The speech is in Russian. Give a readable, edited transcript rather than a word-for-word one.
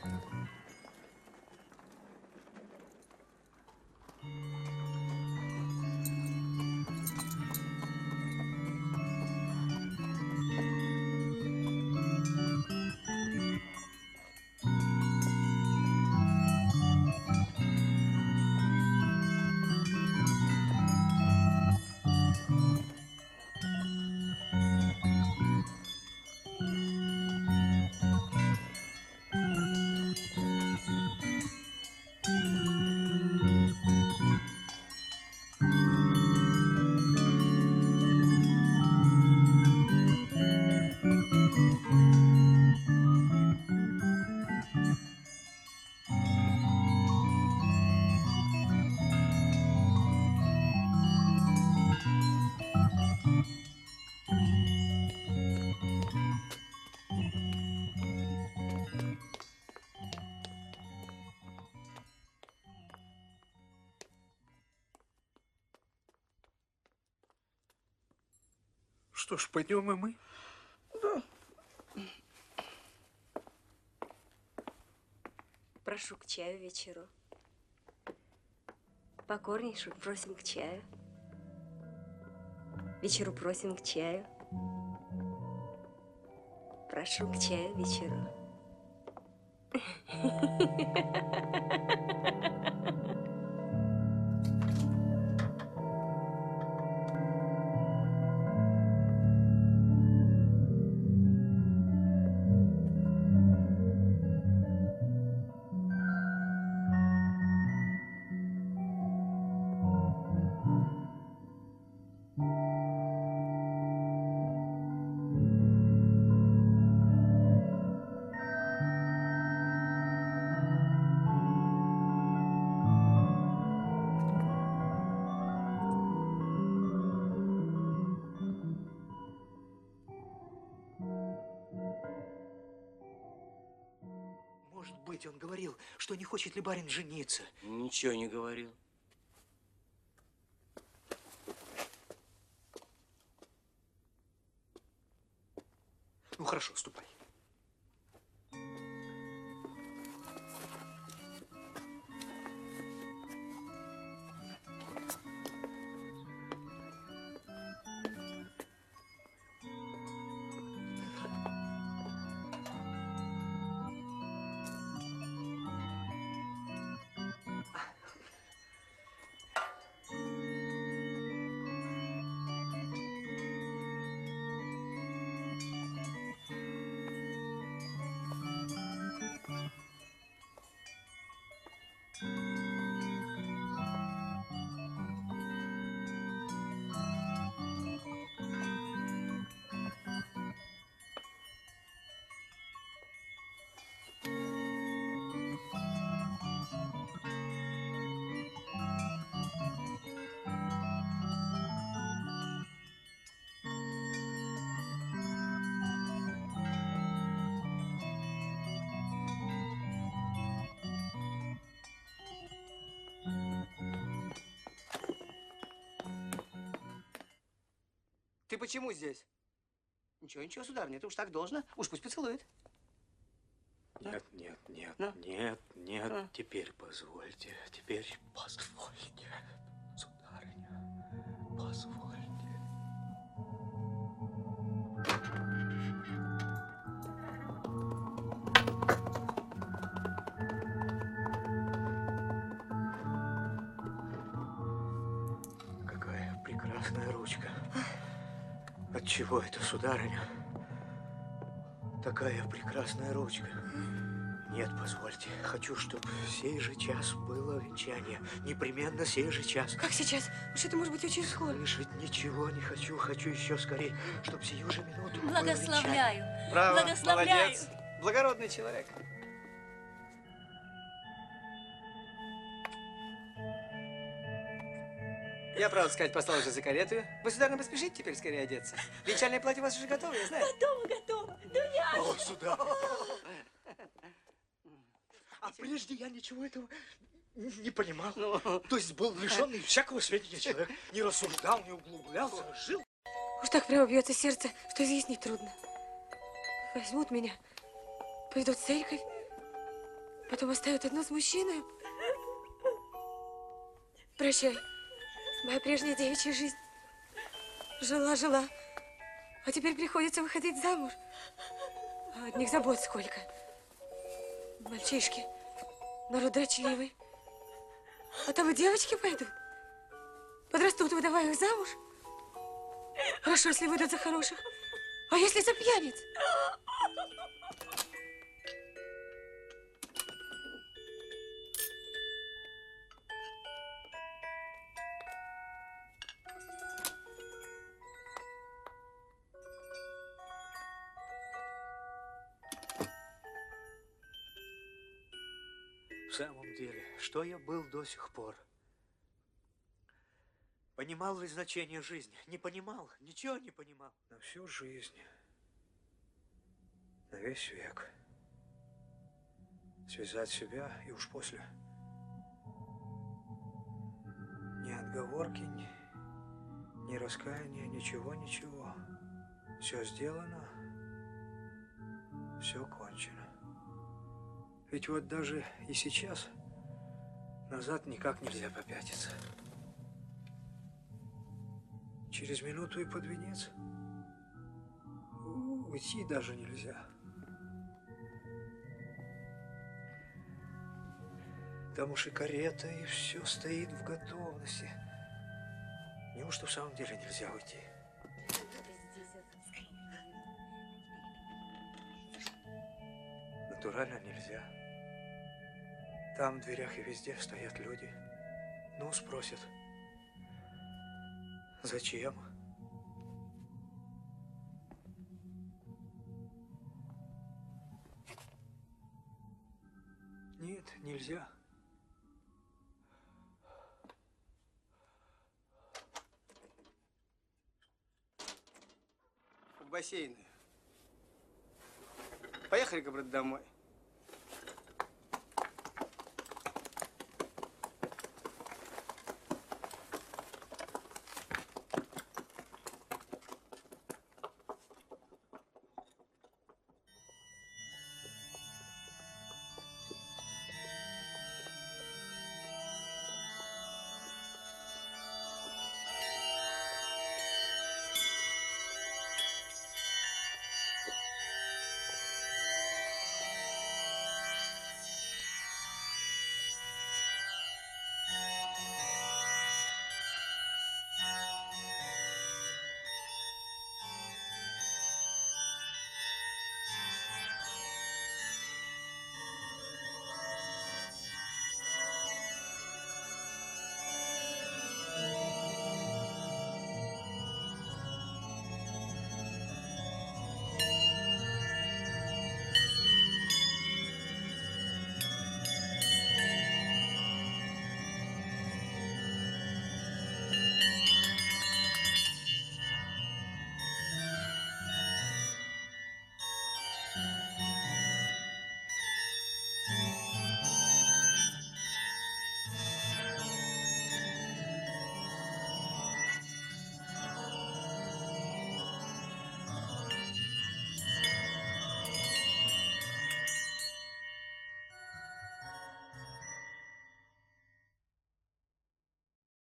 Что ж, пойдем и мы? Да. Прошу к чаю вечеру. Покорнейше просим к чаю. Вечеру просим к чаю. Прошу к чаю вечеру. Может быть, он говорил, что не хочет ли барин жениться. Ничего не говорил. Ну, хорошо, ступай. Ты почему здесь? Ничего, ничего, сударыня, это уж так должно. Уж пусть поцелует. Нет, нет, нет, Ну? нет, нет. А? Теперь позвольте, сударыня, позвольте. Какая прекрасная ручка. Отчего это, сударыня? Такая прекрасная ручка. Нет, позвольте. Хочу, чтобы сей же час было венчание. Непременно сей же час. Как сейчас? Уж это может быть очень скоро. Слышать ничего не хочу. Хочу еще скорее, чтобы сию же минуту было венчание. Благословляю. Браво, Благословляю. молодец. Благородный человек. Я, правда сказать, послал уже за карету. Вы, сударыня, поспешите теперь скорее одеться. Венчальное платье у вас уже готово, я знаю. Готово. Дуня! О, сударь! А прежде я ничего этого не понимал. То есть был лишенный всякого сведения человек. Не рассуждал, не углублялся, жил. Уж так прямо бьется сердце, что изъяснить трудно. Возьмут меня, пойдут в церковь, Потом оставят одну с мужчиной. Прощай, моя прежняя девичья жизнь. Жила. А теперь приходится выходить замуж. А одних забот сколько. Мальчишки, народ дрочливый. А там и девочки пойдут. Подрастут, выдавая их замуж. Хорошо, если выйдут за хороших. А если за пьяниц? В самом деле, что я был до сих пор? Понимал ли значение жизни? Не понимал, ничего не понимал. На всю жизнь, на весь век. Связать себя и уж после. Ни отговорки, ни раскаяния, ничего. Все сделано, все кончено. Ведь вот даже и сейчас назад никак нельзя попятиться. Через минуту и под венец. Уйти даже нельзя. Там уж и карета, и все стоит в готовности. Неужто в самом деле нельзя уйти? Натурально нельзя. Там в дверях и везде стоят люди. Ну, спросят. Зачем? Нет, нельзя. В бассейн. Поехали-ка, брат, домой.